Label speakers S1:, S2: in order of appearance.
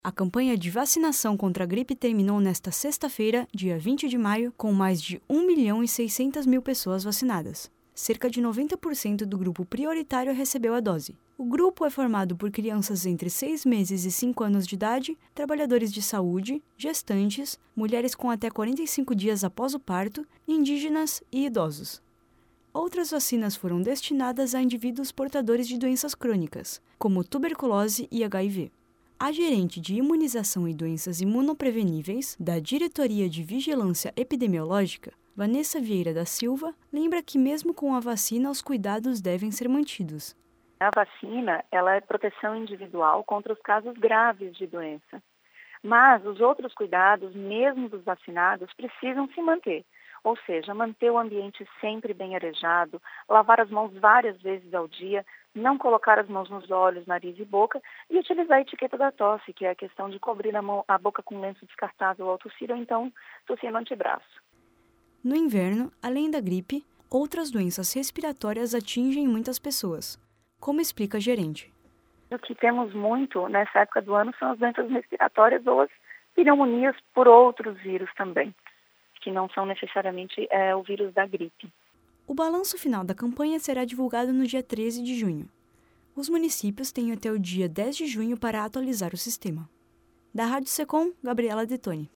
S1: A campanha de vacinação contra a gripe terminou nesta sexta-feira, dia 20 de maio, com mais de 1.600.000 pessoas vacinadas. Cerca de 90% do grupo prioritário recebeu a dose. O grupo é formado por crianças entre 6 meses e 5 anos de idade, trabalhadores de saúde, gestantes, mulheres com até 45 dias após o parto, indígenas e idosos. Outras vacinas foram destinadas a indivíduos portadores de doenças crônicas, como tuberculose e HIV. A gerente de Imunização e Doenças Imunopreveníveis da Diretoria de Vigilância Epidemiológica, Vanessa Vieira da Silva, lembra que mesmo com a vacina, os cuidados devem ser mantidos.
S2: A vacina, ela é proteção individual contra os casos graves de doença. Mas os outros cuidados, mesmo dos vacinados, precisam se manter. Ou seja, manter o ambiente sempre bem arejado, lavar as mãos várias vezes ao dia, não colocar as mãos nos olhos, nariz e boca e utilizar a etiqueta da tosse, que é a questão de cobrir a boca com lenço descartável ao tossir ou então tossir no antebraço.
S1: No inverno, além da gripe, outras doenças respiratórias atingem muitas pessoas, como explica a gerente.
S2: O que temos muito nessa época do ano são as doenças respiratórias ou as pneumonias por outros vírus também, que não são necessariamente o vírus da gripe.
S1: O balanço final da campanha será divulgado no dia 13 de junho. Os municípios têm até o dia 10 de junho para atualizar o sistema. Da Rádio Secom, Gabriela Detoni.